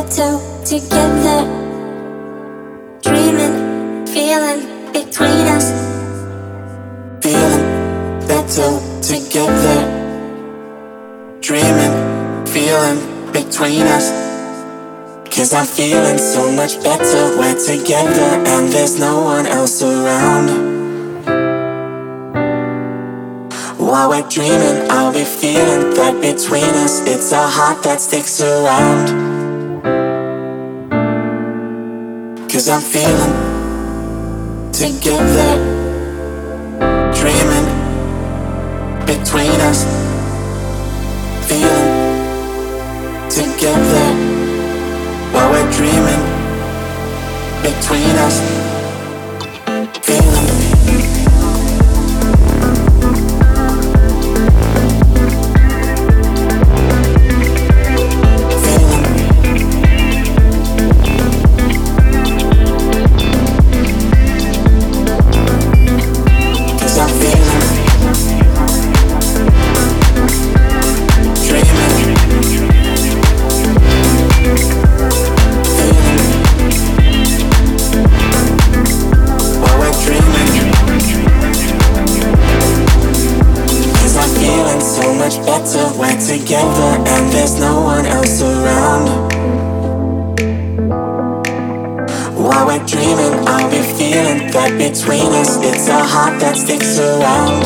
that two together, dreaming, feeling between us, feeling that two together, dreaming, feeling between us. 'Cause I'm feeling so much better, we're together and there's no one else around. While we're dreaming, I'll be feeling that between us, it's our heart that sticks around. 'Cause I'm feeling together, dreaming between us, feeling together. While we're dreaming between us, feeling. Better, we're together and there's no one else around. While we're dreaming, I'll be feeling that between us, it's our heart that sticks around.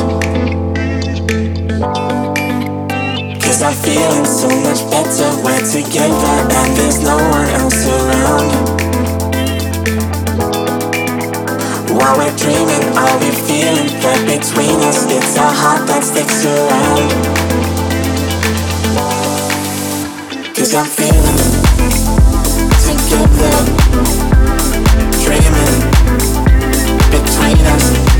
'Cause I'm feeling so much better, we're together and there's no one else around. While we're dreaming, I'll be feeling that between us, it's our heart that sticks around. 'Cause I'm feeling together, dreaming between us.